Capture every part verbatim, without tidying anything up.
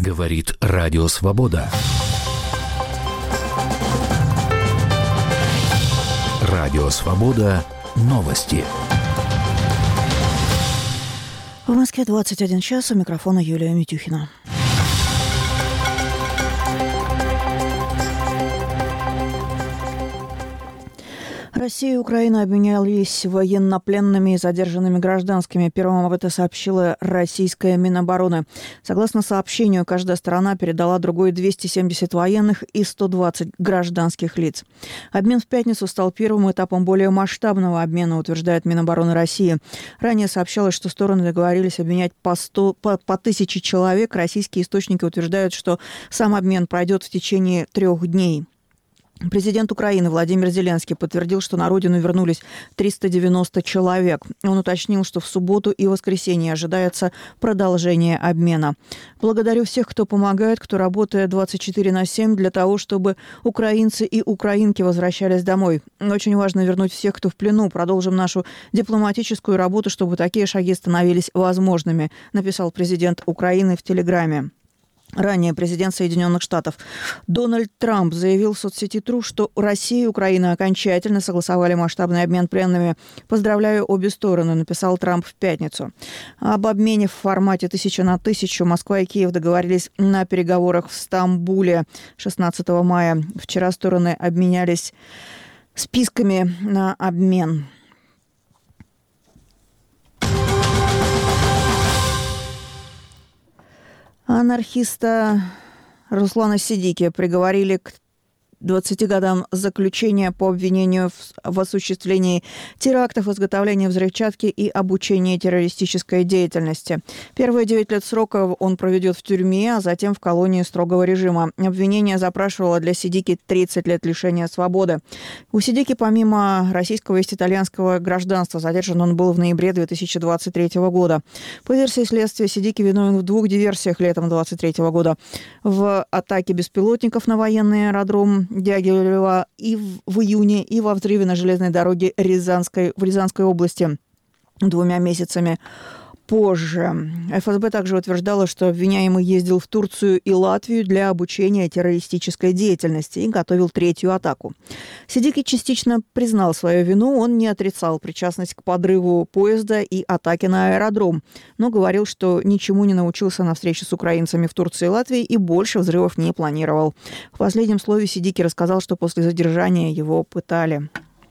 Говорит Радио Свобода. Радио Свобода. Новости. В Москве двадцать один час. У микрофона Юлия Митюхина. Россия и Украина обменялись военнопленными и задержанными гражданскими. Первым об этом сообщила российская Минобороны. Согласно сообщению, каждая сторона передала другой двести семьдесят военных и сто двадцать гражданских лиц. Обмен в пятницу стал первым этапом более масштабного обмена, утверждает Минобороны России. Ранее сообщалось, что стороны договорились обменять по, сто, по, по тысяче человек. Российские источники утверждают, что сам обмен пройдет в течение трех дней. Президент Украины Владимир Зеленский подтвердил, что на родину вернулись триста девяносто человек. Он уточнил, что в субботу и воскресенье ожидается продолжение обмена. Благодарю всех, кто помогает, кто работает двадцать четыре на семь для того, чтобы украинцы и украинки возвращались домой. Очень важно вернуть всех, кто в плену. Продолжим нашу дипломатическую работу, чтобы такие шаги становились возможными, написал президент Украины в Телеграме. Ранее президент Соединенных Штатов Дональд Трамп заявил в соцсети Тру, что Россия и Украина окончательно согласовали масштабный обмен пленными. «Поздравляю обе стороны», написал Трамп в пятницу. Об обмене в формате тысяча на тысячу Москва и Киев договорились на переговорах в Стамбуле шестнадцатого мая. Вчера стороны обменялись списками на обмен. Анархиста Руслана Сидики приговорили к двадцати годам заключения по обвинению в, в осуществлении терактов, изготовлении взрывчатки и обучении террористической деятельности. Первые девять лет срока он проведет в тюрьме, а затем в колонии строгого режима. Обвинение запрашивало для Сидики тридцать лет лишения свободы. У Сидики помимо российского есть итальянского гражданства. Задержан он был в ноябре две тысячи двадцать третьего года. По версии следствия, Сидики виновен в двух диверсиях летом две тысячи двадцать третьего года. В атаке беспилотников на военный аэродром Дягилева и в, в июне, и во взрыве на железной дороге Рязанской, в Рязанской области двумя месяцами позже. эф эс бэ также утверждала, что обвиняемый ездил в Турцию и Латвию для обучения террористической деятельности и готовил третью атаку. Сидики частично признал свою вину, он не отрицал причастность к подрыву поезда и атаке на аэродром, но говорил, что ничему не научился на встрече с украинцами в Турции и Латвии и больше взрывов не планировал. В последнем слове Сидики рассказал, что после задержания его пытали.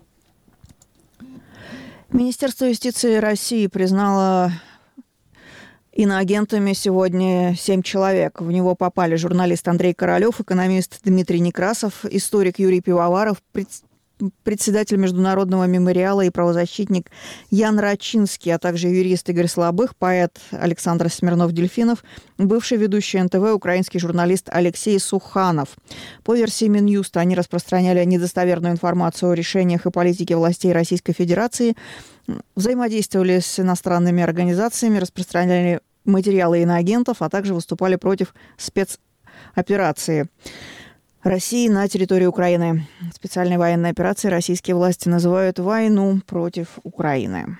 Министерство юстиции России признало иноагентами сегодня семь человек. В него попали журналист Андрей Королёв, экономист Дмитрий Некрасов, историк Юрий Пивоваров, председатель Международного мемориала и правозащитник Ян Рачинский, а также юрист Игорь Слабых, поэт Александр Смирнов-Дельфинов, бывший ведущий эн тэ вэ, украинский журналист Алексей Суханов. По версии Минюста, они распространяли недостоверную информацию о решениях и политике властей Российской Федерации, взаимодействовали с иностранными организациями, распространяли материалы иноагентов, а также выступали против спецоперации России на территории Украины. Специальной военной операцией российские власти называют войну против Украины.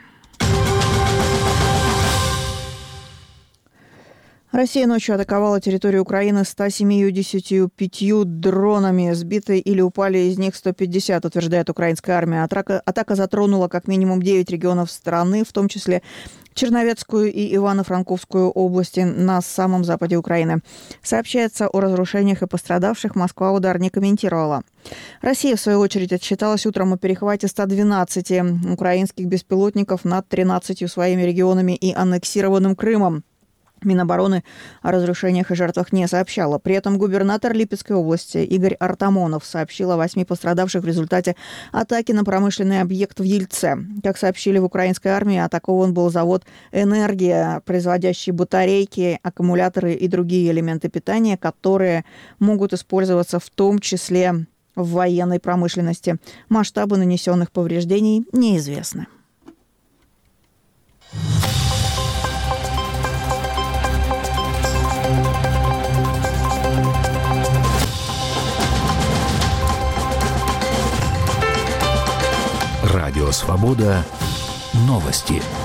Россия ночью атаковала территорию Украины ста семидесятью пятью дронами. Сбиты или упали из них сто пятьдесят, утверждает украинская армия. Атака, атака затронула как минимум девять регионов страны, в том числе Черновецкую и Ивано-Франковскую области на самом западе Украины. Сообщается о разрушениях и пострадавших. Москва удар не комментировала. Россия, в свою очередь, отчиталась утром о перехвате ста двенадцати украинских беспилотников над тринадцатью своими регионами и аннексированным Крымом. Минобороны о разрушениях и жертвах не сообщала. При этом губернатор Липецкой области Игорь Артамонов сообщил о восьми пострадавших в результате атаки на промышленный объект в Ельце. Как сообщили в украинской армии, атакован был завод «Энергия», производящий батарейки, аккумуляторы и другие элементы питания, которые могут использоваться в том числе в военной промышленности. Масштабы нанесенных повреждений неизвестны. Радио Свобода. Новости.